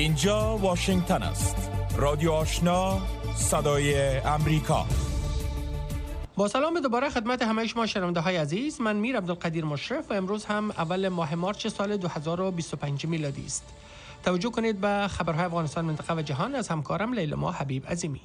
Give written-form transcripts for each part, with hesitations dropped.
اینجا واشنگتن است. رادیو آشنا، صدای امریکا. با سلام دوباره خدمت همه شما شنونده های عزیز. من میر عبدالقدیر مشرف و امروز هم اول ماه مارس سال 2025 میلادی است. توجه کنید به خبرهای افغانستان، منطقه و جهان از همکارم لیلا حبیب عظیمی.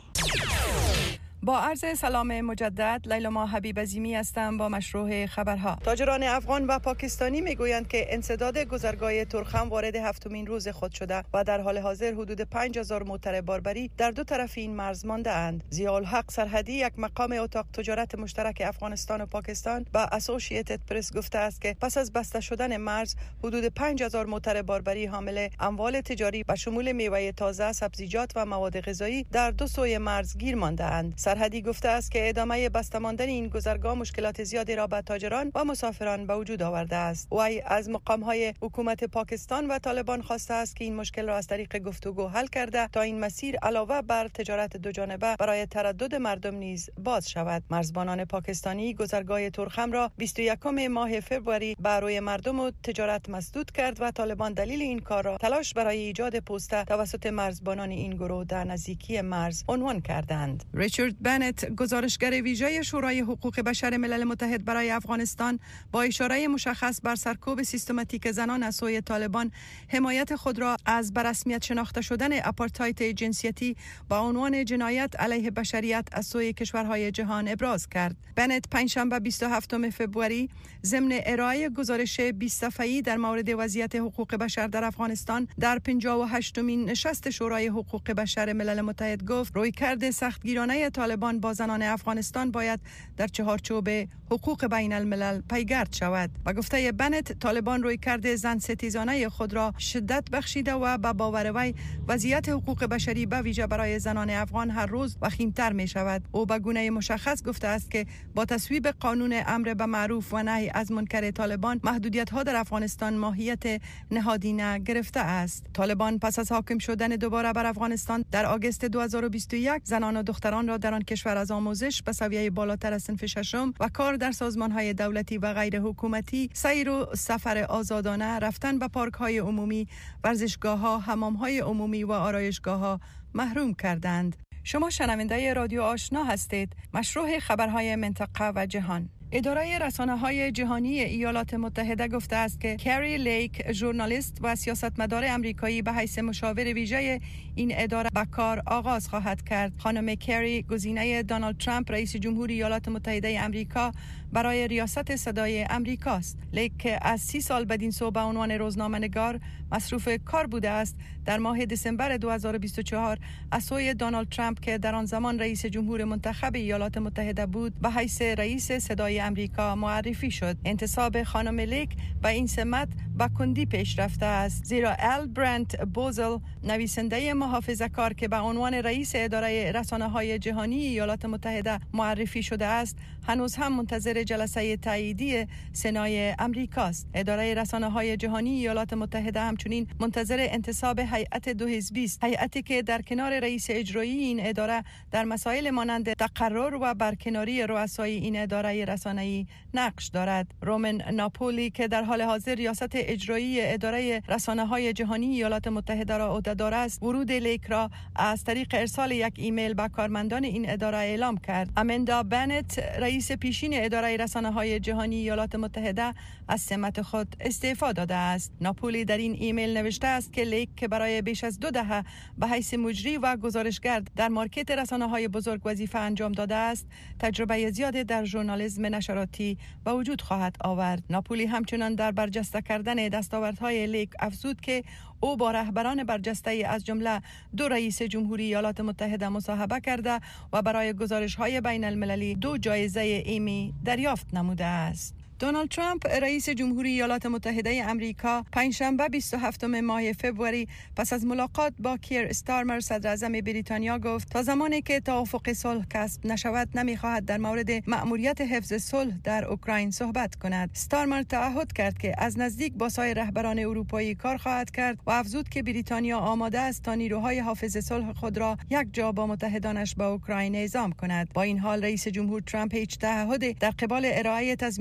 با عرض سلام مجدد، لیلا حبیب عظیمی هستم با مشروع خبرها. تاجران افغان و پاکستانی میگویند که انسداد گذرگاه ترخم وارد هفتمین روز خود شده و در حال حاضر حدود 5000 موتر باربری در دو طرف این مرز مانده اند. ضیاءالحق سرحدی، یک مقام اتاق تجارت مشترک افغانستان و پاکستان، به اسوسییتد پرس گفته است که پس از بسته شدن مرز حدود 5000 موتر باربری حامل اموال تجاری به شمول میوه تازه، سبزیجات و مواد غذایی در دو سوی مرز گیر مانده اند. سرحدی گفته است که ادامه بسته ماندن این گذرگاه مشکلات زیادی را به تاجران و مسافران به وجود آورده است. وی از مقام‌های حکومت پاکستان و طالبان خواسته است که این مشکل را از طریق گفتگو حل کرده تا این مسیر علاوه بر تجارت دو جانبه برای تردد مردم نیز باز شود. مرزبانان پاکستانی گذرگاه ترخم را 21 ماه فوریه بر روی مردم و تجارت مسدود کرد و طالبان دلیل این کار را تلاش برای ایجاد پوسته توسط مرزبانان این گروه در نزدیکی مرز عنوان کردند. ریچارد بنت، گزارشگر ویژه شورای حقوق بشر ملل متحد برای افغانستان، با اشاره مشخص بر سرکوب سیستماتیک زنان از سوی طالبان، حمایت خود را از به رسمیت شناخته شدن آپارتاید جنسیتی با عنوان جنایت علیه بشریت از سوی کشورهای جهان ابراز کرد. بنت پنجشنبه 27 فوریه ضمن ارائه گزارش 20 صفحه‌ای در مورد وضعیت حقوق بشر در افغانستان در 58مین نشست شورای حقوق بشر ملل متحد گفت رویکرد سختگیرانه طالبان با زنان افغانستان باید در چهارچوب حقوق بین الملل پیگرد شود. با گفته بنت، طالبان رویکرد زن ستیزانه خود را شدت بخشیده و به باور وی وضعیت حقوق بشری به ویژه برای زنان افغان هر روز وخیمتر می شود. او به گونه مشخص گفته است که با تصویب قانون امر به معروف و نهی از منکر طالبان، محدودیت ها در افغانستان ماهیت نهادینه گرفته است. طالبان پس از حاکم شدن دوباره بر افغانستان در آگوست 2021 زنان و دختران را در آن کشور از آموزش به سویه بالاتر از صنف ششم و کار در سازمان‌های دولتی و غیر حکومتی، سیر و سفر آزادانه، رفتن به پارک‌های عمومی، ورزشگاه‌ها، حمام‌های عمومی و آرایشگاه‌ها محروم کردند. شما شنونده رادیو آشنا هستید. مشروع خبرهای منطقه و جهان. اداره رسانه‌های جهانی ایالات متحده گفته است که کری لیک، ژورنالیست و سیاستمدار آمریکایی، به حیث مشاور ویژه این اداره به کار آغاز خواهد کرد. خانم کری گزینه دونالد ترامپ رئیس جمهور ایالات متحده آمریکا برای ریاست صدای آمریکا است. لیک از 30 سال بدین سو به عنوان روزنامه‌نگار مصروف کار بوده است. در ماه دسامبر 2024 از سوی دونالد ترامپ که در آن زمان رئیس جمهور منتخب ایالات متحده بود، به حیث رئیس صدای آمریکا معرفی شد. انتصاب خانم لیک به این سمت با کندی پیش رفته است، زیرا ال برنت بوزل، نویسنده محافظه‌کار که به عنوان رئیس اداره رسانه‌های جهانی ایالات متحده معرفی شده است، هنوز هم منتظر جلسه تاییدی سنای آمریکاست. اداره رسانه‌های جهانی ایالات متحده همچنین منتظر انتصاب هیئت دو حزبی است، هیئتی که در کنار رئیس اجرایی این اداره در مسائل مانند تقرر و برکناری رؤسای این اداره رسانه‌ای نقش دارد. رومن ناپولی که در حال حاضر ریاست اجرایی اداره رسانه‌های جهانی ایالات متحده را عهده‌دار است، ورود لیک را از طریق ارسال یک ایمیل به کارمندان این اداره اعلام کرد. امندا بنت، رئیس پیشین اداره رسانه‌های جهانی ایالات متحده، از سمت خود استعفا داده است. ناپولی در این ایمیل نوشته است که لیک که برای بیش از 2 دهه به حیث مجری و گزارشگر در مارکت رسانه‌های بزرگ وظیفه انجام داده است، تجربه زیادی در ژورنالیسم نشراتی به وجود خواهد آورد. ناپولی همچنان در برجسته کردن دستاوردهای لیک افزود که او با رهبران برجسته از جمله 2 رئیس جمهوری ایالات متحده مصاحبه کرده و برای گزارش‌های بین المللی 2 جایزه ایمی دریافت نموده است. دونالد ترامپ رئیس جمهوری ایالات متحده آمریکا پنجشنبه 27 ماه فوریه پس از ملاقات با کیر استارمر صدر اعظم بریتانیا گفت تا زمانی که توافق صلح کسب نشود نمی‌خواهد در مورد مأموریت حفظ صلح در اوکراین صحبت کند. استارمر تعهد کرد که از نزدیک با سایر رهبران اروپایی کار خواهد کرد و افزود که بریتانیا آماده است تا نیروهای حافظ صلح خود را یک جا با متحدانش به اوکراین اعزام کند. با این حال رئیس جمهور ترامپ هیچ تعهدی در قبال ارائه تضمین‌های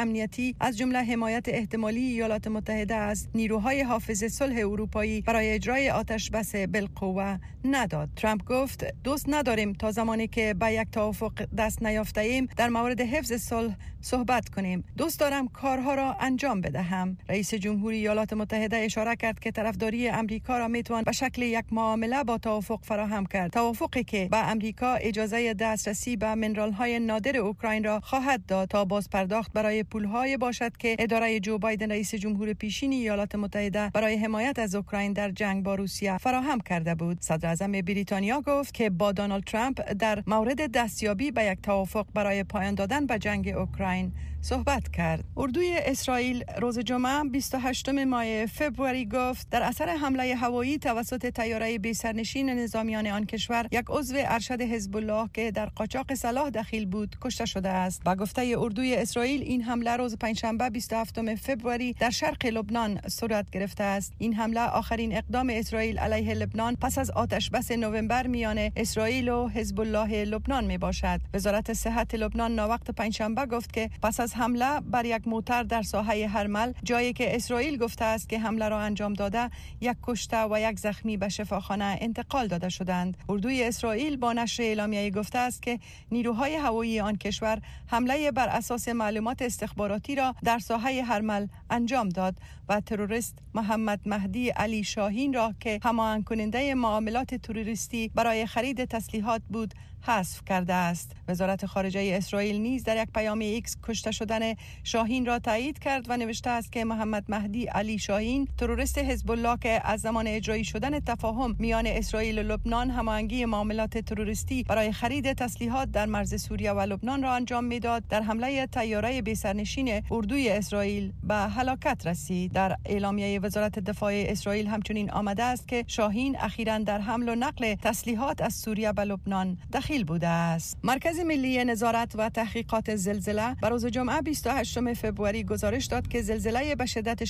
امنیتی از جمله حمایت احتمالی ایالات متحده از نیروهای حافظ صلح اروپایی برای اجرای آتش بس بالقوه نداد. ترامپ گفت دوست نداریم تا زمانی که به یک توافق دست نیافته ایم در مورد حفظ صلح صحبت کنیم. دوست دارم کارها را انجام بدهم. رئیس جمهوری ایالات متحده اشاره کرد که طرفداری امریکا را میتوان به شکل یک معامله با توافق فراهم کرد. توافقی که به امریکا اجازه دسترسی به منرال‌های نادر اوکراین را خواهد داد تا باز پرداخت برای پول‌های باشد که اداره جو بایدن رئیس جمهور پیشین ایالات متحده برای حمایت از اوکراین در جنگ با روسیه فراهم کرده بود. صدر اعظم بریتانیا گفت که با دونالد ترامپ در مورد دستیابی به یک توافق برای پایان دادن به جنگ اوکراین صحبت کرد. اردوی اسرائیل روز جمعه 28 ماه فوریه گفت در اثر حمله هوایی توسط طیاره بی‌سرنشین نظامیان آن کشور یک عضو ارشد حزب الله که در قاچاق سلاح دخیل بود کشته شده است. با گفته اردوی اسرائیل این حمله روز پنجشنبه 27 فوریه در شرق لبنان صورت گرفته است. این حمله آخرین اقدام اسرائیل علیه لبنان پس از آتش بس نوامبر میان اسرائیل و حزب الله لبنان می باشد. وزارت صحت لبنان ناوقت پنجشنبه گفت که پس از حمله بر یک موتر در ساحه هرمل، جایی که اسرائیل گفته است که حمله را انجام داده، یک کشته و یک زخمی به شفاخانه انتقال داده شدند. اردوی اسرائیل با نشر اعلامیه‌ای گفته است که نیروهای هوایی آن کشور حمله بر اساس معلومات استخباراتی را در ساحه هرمل انجام داد و تروریست محمد مهدی علی شاهین را که هماهنگ کننده معاملات تروریستی برای خرید تسلیحات بود حذف کرده است. وزارت خارجه اسرائیل نیز در یک پیام ایکس کشته شدن شاهین را تایید کرد و نوشته است که محمد مهدی علی شاهین تروریست حزب الله که از زمان اجرایی شدن تفاهم میان اسرائیل و لبنان هماهنگی معاملات تروریستی برای خرید تسلیحات در مرز سوریه و لبنان را انجام میداد، در حمله طیاره بی‌سرنشین اردوی اسرائیل به هلاکت رسید. در اعلامیه وزارت دفاع اسرائیل همچنین آمده است که شاهین اخیراً در حمل و نقل تسلیحات از سوریه به لبنان دخیل بوده است. مرکز ملی نظارت و تحقیقات زلزله بر روز جمعه 28 فوریه گزارش داد که زلزله به شدت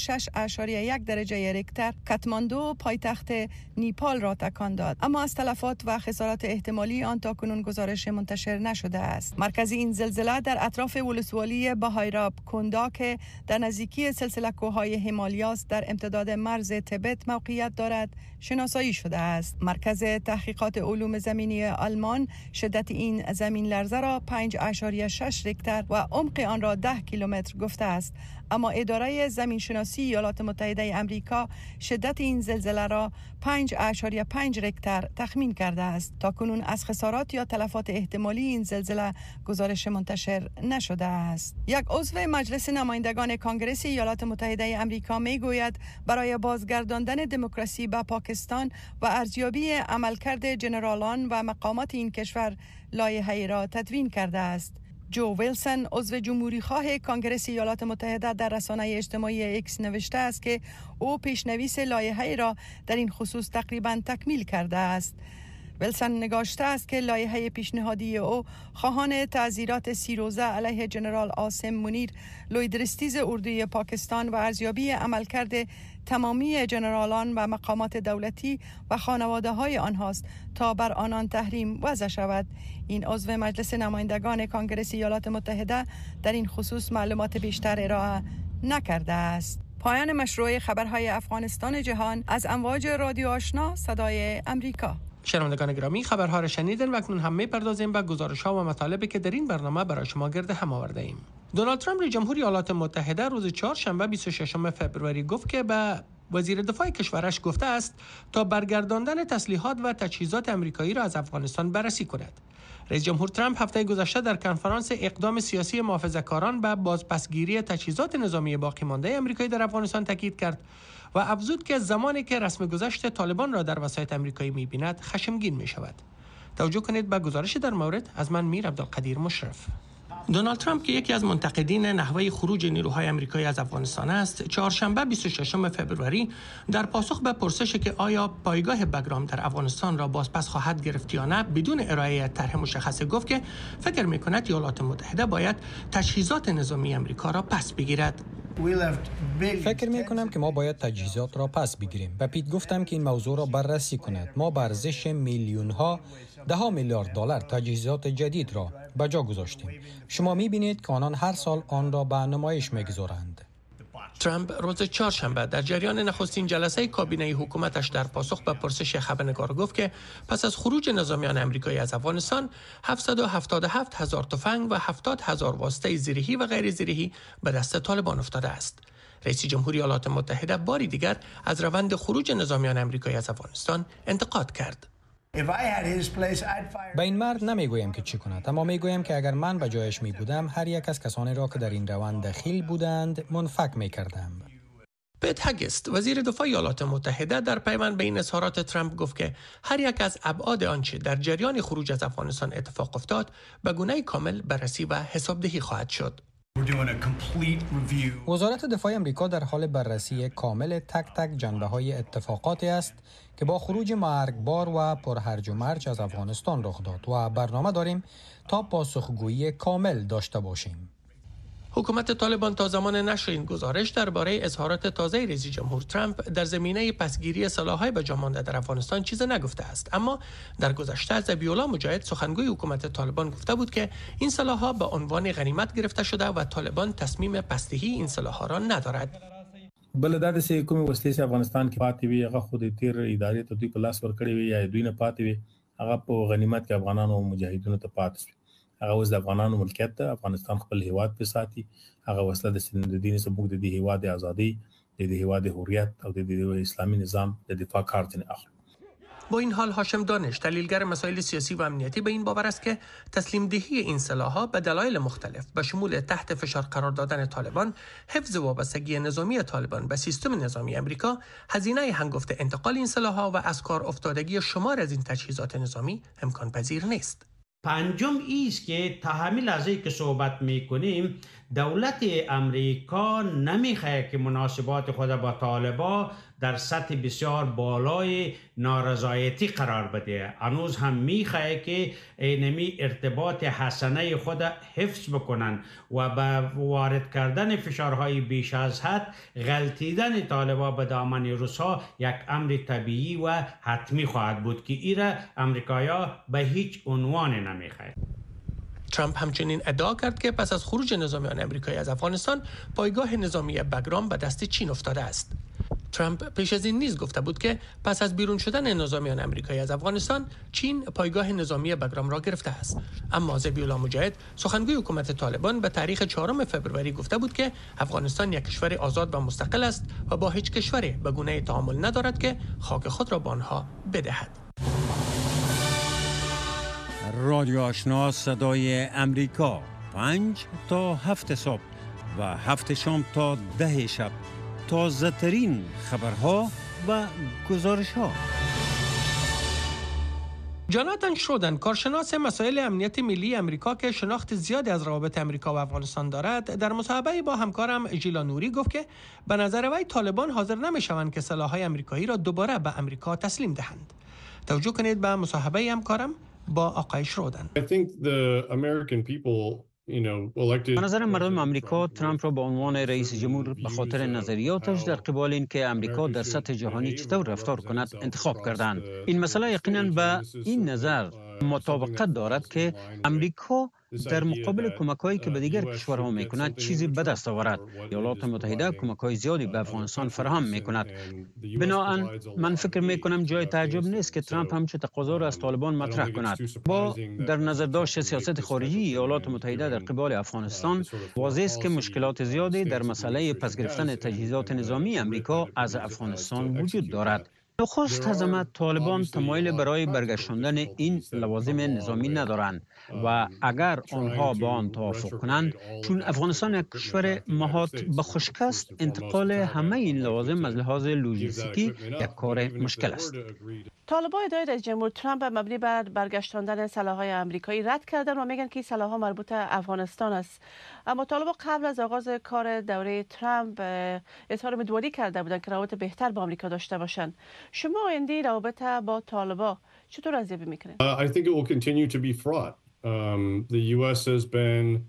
6.1 درجه ریکتر کاتماندو پایتخت نیپال را تکان داد، اما از تلفات و خسارات احتمالی آن تاکنون گزارش منتشر نشده است. مرکز این زلزله در اطراف ولسوالی بهایراب کندا که در نزدیکی سلسله کوههای هیمالیاس در امتداد مرز تبت موقعیت دارد شناسایی شده است. مرکز تحقیقات علوم زمینی آلمان شدت این زمین لرزه را 5.6 ریکتر و عمق آن را 10 کیلومتر گفته است، اما اداره زمین شناسی ایالات متحده امریکا شدت این زلزله را 5.5 ریکتر تخمین کرده است. تاکنون از خسارات یا تلفات احتمالی این زلزله گزارش منتشر نشده است. یک عضو مجلس نمایندگان کانگرس ایالات متحده امریکا میگوید برای بازگرداندن دموکراسی به پاکستان و ارزیابی عملکرد جنرالان و مقامات این کشور لایحه‌ای را تدوین کرده است. جو ویلسون عضو جمهوری خواه کانگرس ایالات متحده در رسانه اجتماعی ایکس نوشته است که او پیشنویس لایحه‌ای را در این خصوص تقریباً تکمیل کرده است. ویلسون نگاشته است که لایحه پیشنهادی او خواهان تعزیرات 30 روزه علیه جنرال عاصم منیر، لویدرستیز اردوی پاکستان و ارزیابی عملکرد تمامی جنرالان و مقامات دولتی و خانواده های آنهاست تا بر آنان تحریم وضع شود. این عضو مجلس نمایندگان کانگرس ایالات متحده در این خصوص معلومات بیشتر ارائه نکرده است. پایان مشروع خبرهای افغانستان جهان از امواج رادیو آشنا صدای امریکا. شنوندگان گرامی، خبرها را شنیدن و اکنون هم می‌پردازیم به گزارش‌ها و مطالبی که در این برنامه برای شما گرد هم آورده ایم. دونالد ترامپ رئیس جمهور ایالات متحده روز چهارشنبه 26 فوریه گفت که به وزیر دفاع کشورش گفته است تا برگرداندن تسلیحات و تجهیزات آمریکایی را از افغانستان بررسی کند. رئیس جمهور ترامپ هفته گذشته در کنفرانس اقدام سیاسی محافظه‌کاران به بازپسگیری تجهیزات نظامی باقی مانده آمریکایی در افغانستان تاکید کرد و افزود که زمانی که رسم گذشت طالبان را در وسایط آمریکایی می‌بیند خشمگین می‌شود. توجه کنید به گزارش در مورد از من میر عبدالقدیر مشرف. دونالد ترامپ که یکی از منتقدین نحوه خروج نیروهای آمریکایی از افغانستان است، چهارشنبه 26 فوریه در پاسخ به پرسش که آیا پایگاه بگرام در افغانستان را بازپس خواهد گرفت یا نه، بدون ارائه طرح مشخص گفت که فکر می‌کند ایالات متحده باید تجهیزات نظامی آمریکا را پس بگیرد. فکر می کنم که ما باید تجهیزات را پس بگیریم. به پیت گفتم که این موضوع را بررسی کند. ما به ارزش میلیون ها، ده ها میلیارد دلار تجهیزات جدید را به جا گذاشتیم. شما می‌بینید که آنان هر سال آن را به نمایش می‌گذارند. ترامپ روز چهارشنبه در جریان نخستین جلسه کابینه حکومتش در پاسخ به پرسش خبرنگار گفت که پس از خروج نظامیان آمریکایی از افغانستان 777 هزار تفنگ و 70 هزار واسطه زیرهی و غیر زیرهی به دست طالبان افتاده است. رئیس جمهوری ایالات متحده باری دیگر از روند خروج نظامیان آمریکایی از افغانستان انتقاد کرد. به این مرد نمیگویم که چی کند، اما میگویم که اگر من به جایش می بودم هر یک از کسانی را که در این روند دخیل بودند منفک می کردم. پیت هگست وزیر دفاع ایالات متحده در پیوند به این اظهارات ترامپ گفت که هر یک از ابعاد آنچه در جریان خروج از افغانستان اتفاق افتاد به گونه کامل بررسی و حسابدهی خواهد شد. وزارت دفاع آمریکا در حال بررسی کامل تک تک جنبه‌های اتفاقاتی است که با خروج مرگبار و پرهرج و مرج از افغانستان رخ داد و برنامه داریم تا پاسخگویی کامل داشته باشیم. حکومت طالبان تا زمان نشر این گزارش درباره اظهارات تازه رئیس جمهور ترامپ در زمینه پسگیری سلاح‌های به جا مانده در افغانستان چیز نگفته است، اما در گذشته ذبیح‌الله مجاهد سخنگوی حکومت طالبان گفته بود که این سلاح‌ها به عنوان غنیمت گرفته شده و طالبان تصمیم پسدهی این سلاح‌ها را ندارد. بل دا د کومې وسلې افغانستان کې پاتې وي هغه خو د تیر ادارې ته دوی په لاس ورکړي وي یا دوی نه پاتې وي هغه په غنیمت کې افغانانو او مجاهدینو ته پاتې وي. هغه اوس د افغانانو ملکیت ته افغانستان خپل هیواد په ساتي. هغه وسله د دین سبوک د دې هیواد ازادي د دې هیواد حریت او د اسلامي نظام د دفاع کار ځنه اخلي. با این حال هاشم دانش تحلیلگر مسائل سیاسی و امنیتی به این باور است که تسلیم دهی این سلاح‌ها به دلایل مختلف به شمول تحت فشار قرار دادن طالبان، حفظ وابستگی نظامی طالبان به سیستم نظامی آمریکا، هزینه هنگفت انتقال این سلاح‌ها و از کار افتادگی شمار از این تجهیزات نظامی امکان پذیر نیست. پنجم ایست که تا همین لحظه که صحبت میکنیم دولت امریکا نمیخواه که مناسبات خود با طالبان در سطح بسیار بالای نارضایتی قرار بده. هنوز هم میخواه که اینمی ارتباط حسنه خود حفظ بکنن و با وارد کردن فشارهای بیش از حد غلطیدن طالبان به دامن روس‌ها یک امر طبیعی و حتمی خواهد بود که ایره امریکایا به هیچ عنوان نمیخواه. ترامپ همچنین ادعا کرد که پس از خروج نظامیان آمریکایی از افغانستان پایگاه نظامی بگرام به دست چین افتاده است. ترامپ پیش از این نیز گفته بود که پس از بیرون شدن نظامیان آمریکایی از افغانستان چین پایگاه نظامی بگرام را گرفته است. اما ذبیح‌الله مجاهد سخنگوی حکومت طالبان به تاریخ 4 فوریه گفته بود که افغانستان یک کشور آزاد و مستقل است و با هیچ کشوری به گونه تعامل ندارد که خاک خود را به آنها بدهد. رادیو آشنا صدای امریکا 5 تا 7 صبح و 7 شام تا 10 شب تازه ترین خبرها و گزارش ها. جاناتان شرودن کارشناس مسائل امنیت ملی امریکا که شناخت زیادی از روابط امریکا و افغانستان دارد در مصاحبه با همکارم ژیلا نوری گفت که به نظر وی طالبان حاضر نمی‌شوند که سلاح‌های امریکایی را دوباره به امریکا تسلیم دهند. توجه کنید به مصاحبه همکارم با آقای شرودن. به نظر مردم آمریکا ترامپ را به عنوان رئیس جمهور به خاطر نظریاتش در قبال اینکه آمریکا در سطح جهانی چطور رفتار کند انتخاب کردند. این مسئله یقینا به این نظر مطابقت دارد که آمریکا در مقابل کمک‌هایی که به دیگر کشورها می‌کند چیزی به دست آورد. ایالات متحده کمک‌های زیادی به افغانستان فراهم می‌کند. بنابراین من فکر می‌کنم جای تعجب نیست که ترامپ همچون تقاضا را از طالبان مطرح کند. با در نظر داشت سیاست خارجی ایالات متحده در قبال افغانستان، واضح است که مشکلات زیادی در مسئله پس گرفتن تجهیزات نظامی آمریکا از افغانستان وجود دارد. نخست از همه طالبان تمایل برای برگشتاندن این لوازم نظامی ندارند و اگر آنها با آن توافق کنند، چون افغانستان یک کشور محاط به خشکی است، انتقال همه این لوازم از لحاظ لوجستیکی یک کار مشکل است. طالبان ادعای رئیس جمهور ترامپ مبنی بر برگشتاندن سلاح‌های آمریکایی رد کردن و میگن که سلاح‌ها مربوط به افغانستان است. اما طالبان قبل از آغاز کار دوره ترامپ اظهار امیدواری کرده بودند که روابط بهتر با آمریکا داشته باشند. شما آینده روابط با طالبان چطور ارزیابی میکنید؟ I think it will continue to be fraught. The US has been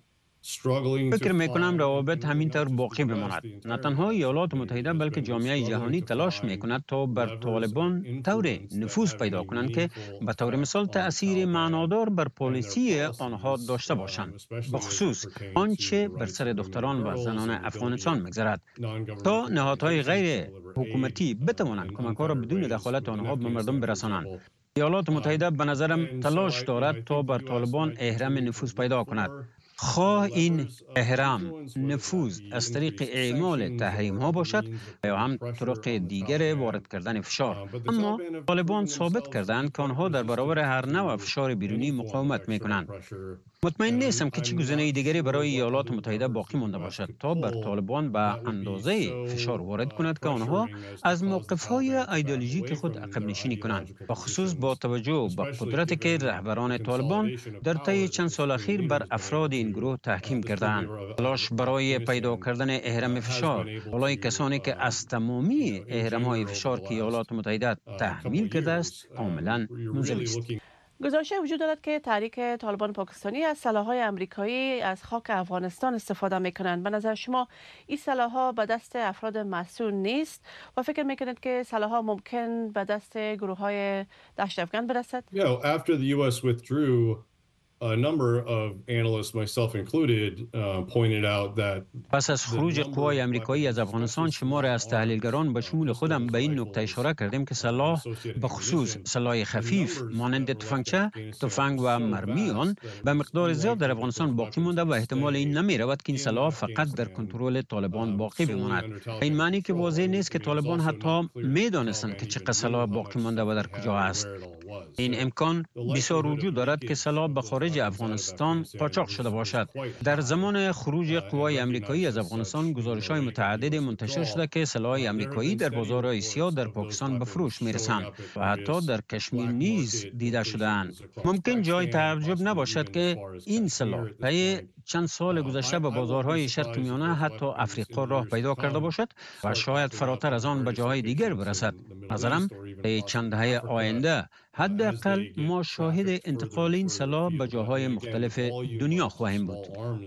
فکر میکنم روابط همینطور باقی بماند. نه تنها ایالات متحده بلکه جامعه جهانی تلاش میکند تا بر طالبان طور نفوذ پیدا کنند که به طور مثال تأثیر معنادار بر پالیسی آنها داشته باشند، بخصوص آنچه بر سر دختران و زنان افغانستان میگذرد، تا نهادهای غیر حکومتی بتوانند کمک‌ها را بدون دخالت آنها به مردم برسانند. ایالات متحده به نظرم تلاش دارد تا بر طالبان اهرم نفوذ پیدا کند. خواه این اهرم نفوذ از طریق اعمال تحریم ها باشد یا هم طرق دیگر وارد کردن فشار، اما طالبان ثابت کردند که آنها در برابر هر نوع فشار بیرونی مقاومت میکنند. مطمئن نیستم که چه گزینه دیگری برای ایالات متحده باقی مانده باشد تا بر طالبان به اندازه فشار وارد کند که آنها از موقف‌های ایدئولوژیک خود عقب نشینی کنند، و خصوص با توجه به قدرتی که رهبران طالبان در طی چند سال اخیر بر افراد این گروه تحکیم کردند. تلاش برای پیدا کردن اهرم فشار بالای کسانی که از تمامی اهرم‌های فشار که ایالات متحده تحمیل کرده است کاملا منزوی است. گزارش وجود دارد که تحریک طالبان پاکستانی از سلاح‌های آمریکایی از خاک افغانستان استفاده می‌کنند. به نظر شما این سلاح‌ها به دست افراد مسئول نیست و فکر می‌کنید که سلاح‌ها ممکن به دست گروه‌های دشت افغان برسد؟ After the US withdrew, a number of analysts, myself included, pointed out that پس از خروج قوای آمریکایی از افغانستان، شمار از تحلیلگران به شمول خودم به این نکته اشاره کردیم که سلاح به خصوص سلاح خفیف مانند تفنگچه، تفنگ و مرمی آن به مقدار زیاد در افغانستان باقی مانده و احتمال این نمی رود که این سلاح فقط در کنترل طالبان باقی بماند. این معنی که واضح نیست که طالبان حتی می دانستند که چقدر سلاح باقی مانده و در کجا است. این امکان بسیار وجود دارد که سلاح به خارج افغانستان قاچاق شده باشد. در زمان خروج قوای آمریکایی از افغانستان گزارش‌های متعدد منتشر شده که سلاح آمریکایی در بازار آسیا در پاکستان به فروش می‌رسند و حتی در کشمیر نیز دیده شده‌اند. ممکن جای تعجب نباشد که این سلاح طی چند سال گذشته به بازارهای شرق میانه حتی افریقا راه پیدا کرده باشد و شاید فراتر از آن به جاهای دیگر برسد. نظرم طی چند دهه آینده حداقل ما شاهد انتقال این سلاح به جاهای مختلف دنیا خواهیم بود.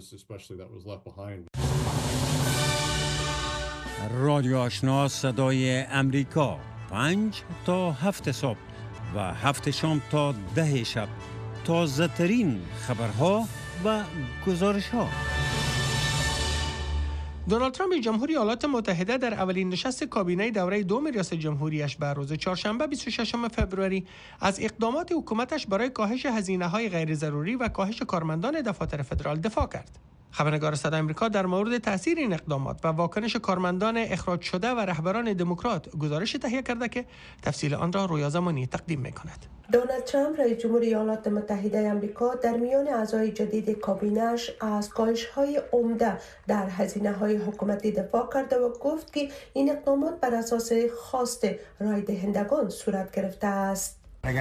رادیو آشنا صدای امریکا 5 تا 7 صبح و 7 شام تا 10 شب، تازه ترین خبرها و گزارش ها. دونالد ترامپ جمهوری ایالات متحده در اولین نشست کابینه دوره دوم ریاست جمهوریش به روز چهارشنبه 26 فوریه از اقدامات حکومتش برای کاهش هزینه‌های غیر ضروری و کاهش کارمندان دفاتر فدرال دفاع کرد. خبرنگار صدای آمریکا در مورد تاثیر این اقدامات و واکنش کارمندان اخراج شده و رهبران دموکرات گزارش تهیه کرده که تفصیل آن را رویا زمانی تقدیم می‌کند. دونالد ترامپ رئیس جمهوری ایالات متحده آمریکا در میان اعضای جدید کابینه‌اش از کاهش‌های عمده در هزینه‌های حکومتی دفاع کرده و گفت که این اقدامات بر اساس خواست رای دهندگان صورت گرفته است.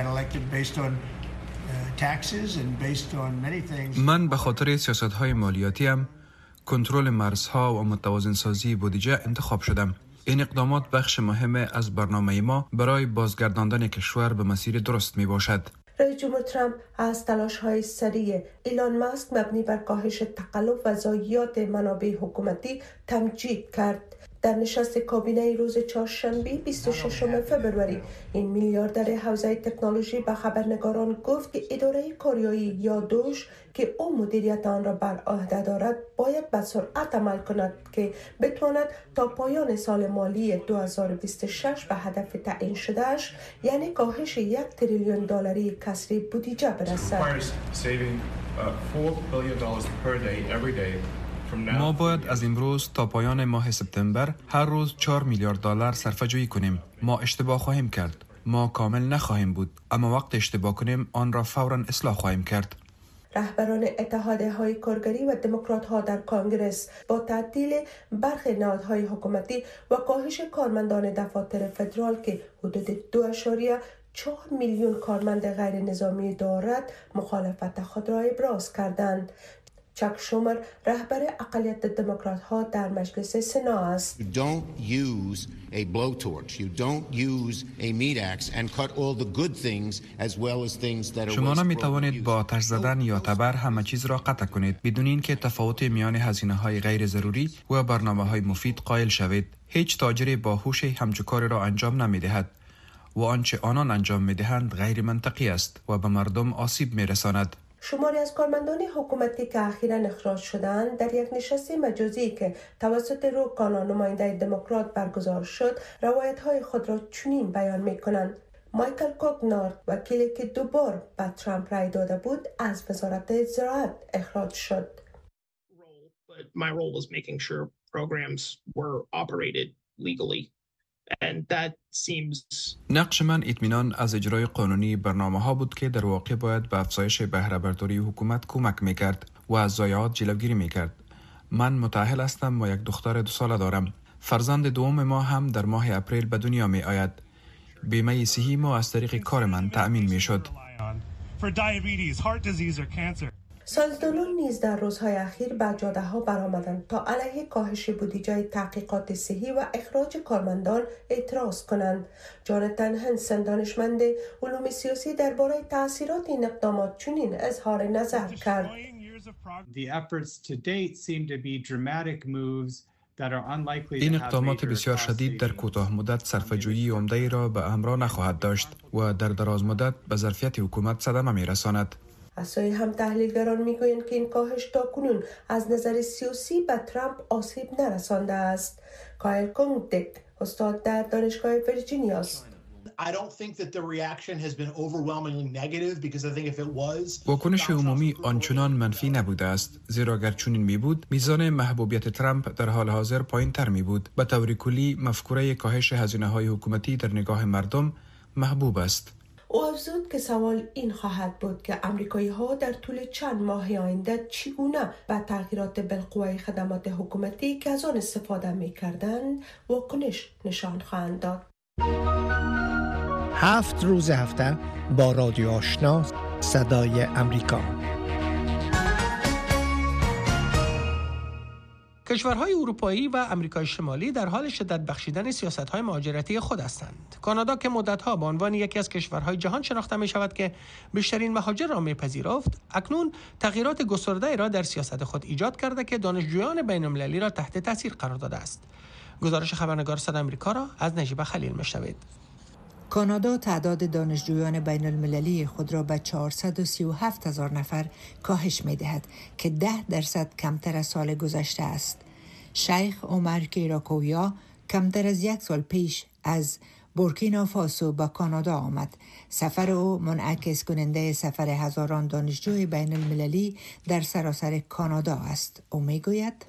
من به خاطر سیاست‌های مالیاتیم، کنترل مرزها و متوازن سازی بودجه انتخاب شدم. این اقدامات بخش مهم از برنامه ما برای بازگرداندن کشور به مسیر درست می باشد. رئیس جمهور ترامپ از تلاش‌های سریع ایلان ماسک مبنی بر کاهش تکلف و ضایعات منابع حکومتی تمجید کرد. در نشست کابینه روز چهارشنبه 26 فوریه این میلیاردر حوزه تکنولوژی به خبرنگاران گفت که اداره کاریایی یا دوش که او مدیریت آن را بر عهده دارد باید به سرعت عمل کند که بتواند تا پایان سال مالی 2026 به هدف تعیین شدهش یعنی کاهش $1 تریلیون کسری بودجه برسد. ما باید از امروز تا پایان ماه سپتامبر هر روز $4 میلیارد صرفه جویی کنیم. ما اشتباه خواهیم کرد. ما کامل نخواهیم بود، اما وقت اشتباه کنیم آن را فوراً اصلاح خواهیم کرد. رهبران اتحادیه‌های کارگری و دموکرات‌ها در کنگره با تعطیل برخی نهادهای حکومتی و کاهش کارمندان دفاتر فدرال که حدود 2.4 میلیون کارمند غیر نظامی دارد مخالفت خود را ابراز کردند. چک شومر رهبر اقلیت دموکرات ها در مجلس سنا است. You don't use a blowtorch. You don't use a meat axe and cut all the good things as well as things that are شما نمی توانید با آتش زدن یا تبر همه چیز را قطع کنید بدون اینکه تفاوت میان هزینه‌های غیر ضروری و برنامه‌های مفید قائل شوید. هیچ تاجر باهوشی همچو کاری را انجام نمی‌دهد و آنچه آنان انجام می‌دهند غیر منطقی است و به مردم آسیب می‌رساند. شماری از کارمندان حکومتی که اخیراً اخراج شدند در یک نشست مجازی که توسط روکانا نماینده دموکرات برگزار شد روایت‌های خود را چنین بیان می‌کنند. مایکل کوگنارد وکیلی که دوبار به ترامپ رای داده بود از وزارت زراعت اخراج شد. My role was making sure programs were operated legally. And that seems... نقش من اطمینان از اجرای قانونی برنامه‌ها بود که در واقع باید به افزایش بهره برداری حکومت کمک می‌کرد و از ضایعات جلوگیری می‌کرد. من متأهل هستم و یک دختر 2 ساله دارم. فرزند دوم ما هم در ماه اپریل به دنیا می‌آید. بیمه صحی ما از طریق کار من تأمین می‌شد. سازدانان نیز در روزهای اخیر به جاده ها برآمدند تا علیه کاهش بودجه تحقیقات صحی و اخراج کارمندان اعتراض کنند. جاناتان هنسن دانشمند علوم سیاسی درباره تاثیرات این اقدامات چنین اظهار نظر کرد. این اقدامات بسیار شدید در کوتاه مدت صرفه‌جویی عمده‌ای را به همراه نخواهد داشت و در دراز مدت به ظرفیت حکومت صدمه می‌رساند. از سوی هم تحلیلگران میگویند که این کاهش تاکنون از نظر سیاسی به ترامپ آسیب نرسانده است. کایل کنگدک استاد در دانشگاه ویرجینیا است. واکنش عمومی آنچنان منفی نبوده است، زیرا اگر چنین می بود میزان محبوبیت ترامپ در حال حاضر پایین تر می بود. به طور کلی مفکوره کاهش هزینه های حکومتی در نگاه مردم محبوب است. او افزود که سوال این خواهد بود که امریکایی ها در طول چند ماه آینده چگونه به تغییرات بالقوه خدمات حکومتی که از آن استفاده می کردند واکنش نشان خواهند داد. 7 روز هفته با رادیو آشنا صدای امریکا. کشورهای اروپایی و آمریکای شمالی در حال شدت بخشیدن سیاست‌های مهاجرتی خود هستند. کانادا که مدت‌ها به عنوان یکی از کشورهای جهان شناخته می‌شود که بیشترین مهاجر را می‌پذیرفت، اکنون تغییرات گسترده‌ای را در سیاست خود ایجاد کرده که دانشجویان بین‌المللی را تحت تاثیر قرار داده است. گزارش خبرنگار صدای آمریکا را از نجیب خلیل می‌شنوید. کانادا تعداد دانشجویان بین المللی خود را به 437,000 نفر کاهش می دهد که 10% کمتر از سال گذشته است. شیخ عمر کیراکویا کمتر از 1 سال پیش از بورکینافاسو به کانادا آمد. سفر او منعکس کننده سفر هزاران دانشجوی بین المللی در سراسر کانادا است. او می گوید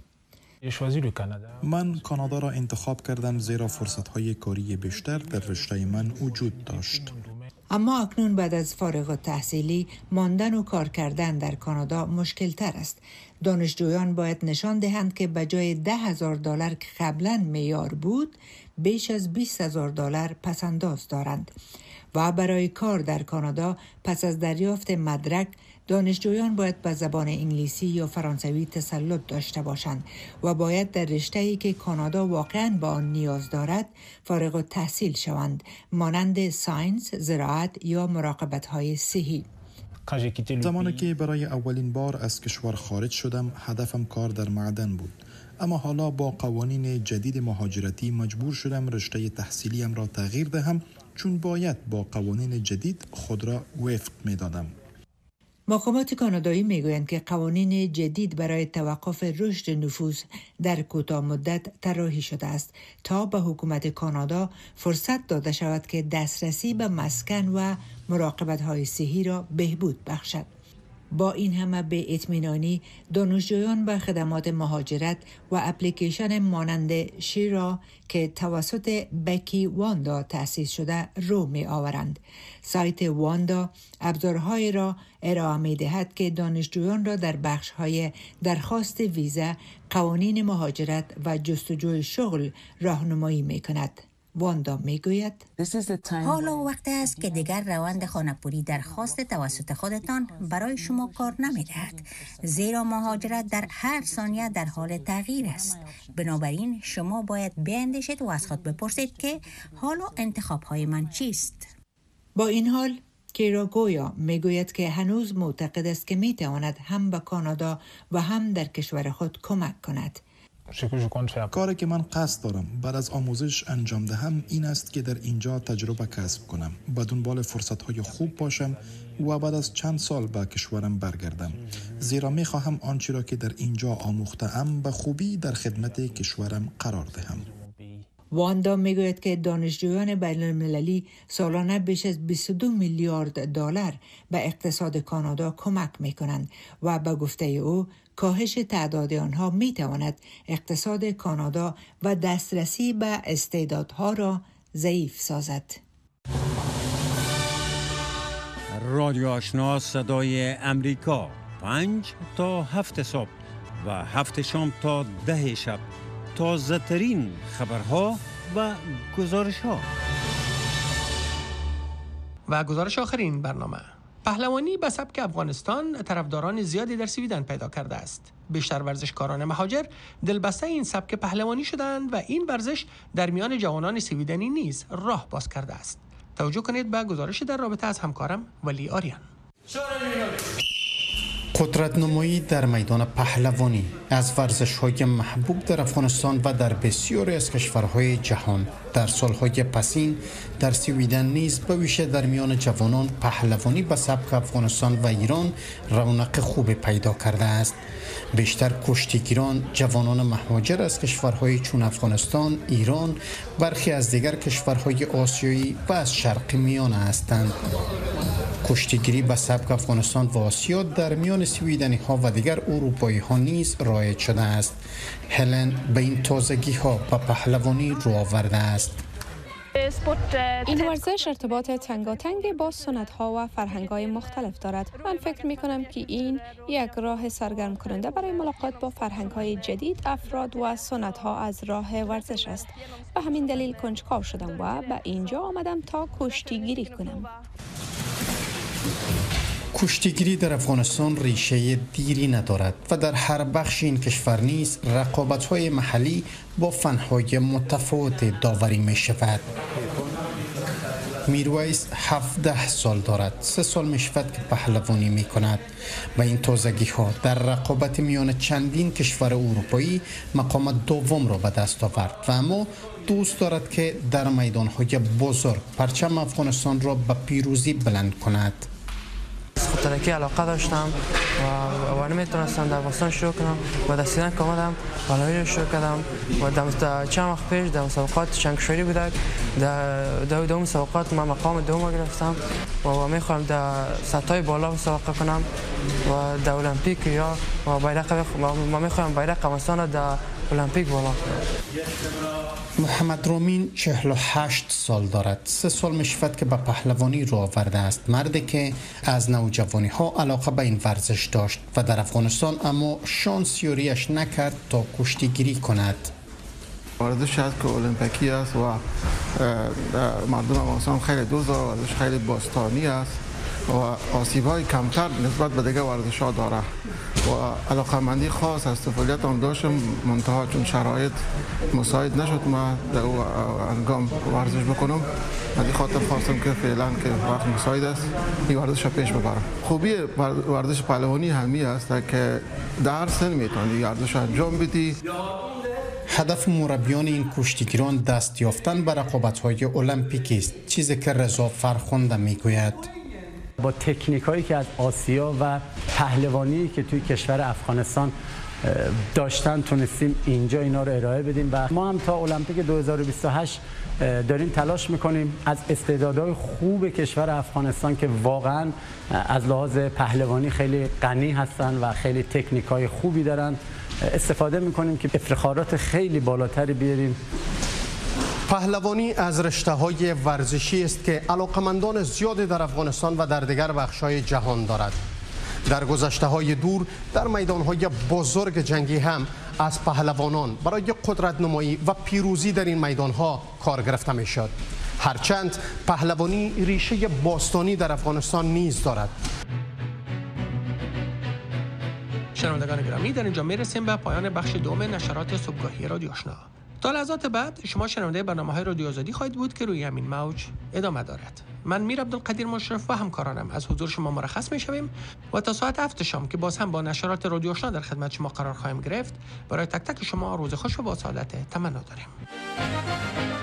من کانادا را انتخاب کردم زیرا فرصت‌های کاری بیشتر در رشته من وجود داشت. اما اکنون بعد از فارغ التحصیلی ماندن و کار کردن در کانادا مشکل تر است. دانشجویان باید نشان دهند که به جای $10,000 که قبلا معیار بود بیش از $20,000 پسنداز دارند. و برای کار در کانادا پس از دریافت مدرک دانشجویان باید به زبان انگلیسی یا فرانسوی تسلط داشته باشند و باید در رشته‌ای که کانادا واقعاً به آن نیاز دارد فارغ التحصیل شوند، مانند ساینس، زراعت یا مراقبت‌های صحی. زمانی که برای اولین بار از کشور خارج شدم، هدفم کار در معدن بود. اما حالا با قوانین جدید مهاجرتی مجبور شدم رشته تحصیلیم را تغییر دهم، چون باید با قوانین جدید خود را وفق می‌دادم. مقامات کانادایی میگویند که قوانین جدید برای توقف رشد نفوذ در کوتاه مدت طراحی شده است تا به حکومت کانادا فرصت داده شود که دسترسی به مسکن و مراقبت‌های صحی را بهبود بخشد. با این همه به اطمینانی دانشجویان به خدمات مهاجرت و اپلیکیشن مانند شیرا که توسط بکی واندا تأسیس شده رو می آورند. سایت واندا ابزارهای را ارائه می دهد که دانشجویان را در بخش‌های درخواست ویزا، قوانین مهاجرت و جستجوی شغل راهنمایی می کند. واندا میگوید حالا وقت است که دیگر روند خانه‌پوری درخواست توسط خودتان برای شما کار نمی‌دهد، زیرا مهاجرت در هر ثانیه در حال تغییر است. بنابراین شما باید بیاندیشید و از خود بپرسید که حالا انتخاب‌های من چیست. با این حال کیراگویا میگوید که هنوز معتقد است که میتواند هم به کانادا و هم در کشور خود کمک کند. کاری که من قصد دارم بعد از آموزش انجام دهم این است که در اینجا تجربه کسب کنم، به دنبال فرصت‌های خوب باشم و بعد از چند سال به کشورم برگردم، زیرا می‌خواهم آنچه را که در اینجا آموخته‌ام به خوبی در خدمت کشورم قرار دهم. واندا میگوید که دانشجویان بین المللی سالانه بیش از 22 میلیارد دلار به اقتصاد کانادا کمک میکنند و به گفته او کاهش تعداد آنها میتواند اقتصاد کانادا و دسترسی به استعدادها را ضعیف سازد. رادیو آشنا صدای امریکا 5 تا 7 صبح و 7 شام تا 10 شب، تازه ترین خبرها و گزارش ها. و گزارش آخرین برنامه. پهلوانی به سبک افغانستان طرفداران زیادی در سویدن پیدا کرده است. بیشتر ورزشکاران مهاجر دلبسته این سبک پهلوانی شدند و این ورزش در میان جوانان سویدنی نیز راه باز کرده است. توجه کنید به گزارش در رابطه از همکارم ولی آریان. قدرت نمایی در میدان پهلوانی از ورزش‌های محبوب در افغانستان و در بسیاری از کشورهای جهان در سالهای پسین در سویدن نیز به ویژه در میان جوانان پهلوانی به سبک افغانستان و ایران رونق خوب پیدا کرده است. بیشتر کشتیگیران جوانان مهاجر از کشورهای چون افغانستان، ایران، برخی از دیگر کشورهای آسیایی و از شرق میانه هستند. کشتیگیری به سبک افغانستان و آسیا در میان سویدنی ها و دیگر اروپایی ها نیز رایج شده است. هلن به این تازگی ها به پهلوانی رو آورده است. این ورزش ارتباط تنگاتنگ با سنت‌ها و فرهنگ‌های مختلف دارد. من فکر می‌کنم که این یک راه سرگرم کننده برای ملاقات با فرهنگ‌های جدید، افراد و سنت‌ها از راه ورزش است. به همین دلیل کنجکاو شدم و به اینجا آمدم تا کشتیگیری کنم. کشتیگیری در افغانستان ریشه دیری ندارد و در هر بخش این کشور نیز رقابت‌های محلی با فن‌های متفاوت داوری می‌شود. میرویس 17 سال دارد. 3 سال می‌شود که پهلوانی می‌کند. و این تازگی‌ها در رقابت میان چندین کشور اروپایی مقام دوم را به دست آورد و اما دوست دارد که در میدان‌های بزرگ پرچم افغانستان را به پیروزی بلند کند. خودترکی علاقه داشتم و نمیتونستم در افغانستان شروع کنم و در سویدن که آمدم پهلوانی رو شروع کردم و در چند وقت پیش در مسابقات شنکشوری بودک در دوم مسابقات من مقام دوم گرفتم و میخوام در سطح بالا مسابقه کنم و در المپیک یا ما میخوام بیرق افغانستان را در المپیک بالا کنم. محمد رامین 48 سال دارد. 3 سال میشود که به پهلوانی رو آورده است. مردی که از نوجوانی ها علاقه به این ورزش داشت و در افغانستان اما شانس یاریش نکرد تا کشتیگیری کند. ورزش است که المپیکی است و مردم افغانستان خیلی دوست دارند. ورزش خیلی باستانی است و آسیب‌های کمتر نسبت به دیگر ورزش‌ها داره و علاقه‌مندی خاص از طفولیت آن داشتم، منتها چون شرایط مساعد نشد ما در او انگام ورزش بکنم. من خاطر خواستم که فعلا که وقت مساعد است این ورزش را پیش ببرم. خوبی ورزش پهلوانی همی است که در سن میتونی ورزش انجام بدی. هدف مربیان این کشتیگیران دست یافتن به رقابت‌های المپیکی است، چیزی که رضا فرخنده میگوید. با تکنیکایی که از آسیا و پهلوانی که توی کشور افغانستان داشتن تونستیم اینجا اینا رو ارائه بدیم و ما هم تا المپیک 2028 داریم تلاش میکنیم از استعدادهای خوب کشور افغانستان که واقعا از لحاظ پهلوانی خیلی غنی هستن و خیلی تکنیکای خوبی دارن استفاده میکنیم که افتخارات خیلی بالاتری بیاریم. پهلوانی از رشته‌های ورزشی است که علاقمندان زیادی در افغانستان و در دیگر بخش‌های جهان دارد. در گذشته‌های دور در میدان‌های بزرگ جنگی هم از پهلوانان برای قدرت نمایی و پیروزی در این میدان ها کار گرفته می شد. هرچند پهلوانی ریشه باستانی در افغانستان نیز دارد. شنوندگان گرامی، در اینجا میرسیم به پایان بخش دوم نشرات صبحگاهی رادیو آشنا. تا لحظات بعد شما شنونده برنامه‌های رادیو آزادی خواهید بود که روی همین موج ادامه دارد. من میر عبدالقدیر مشرف و همکارانم از حضور شما مرخص می‌شویم و تا ساعت 7 شام که باز هم با نشرات رادیو آشنا در خدمت شما قرار خواهیم گرفت، برای تک تک شما روز خوش و با سعادت تمنا داریم.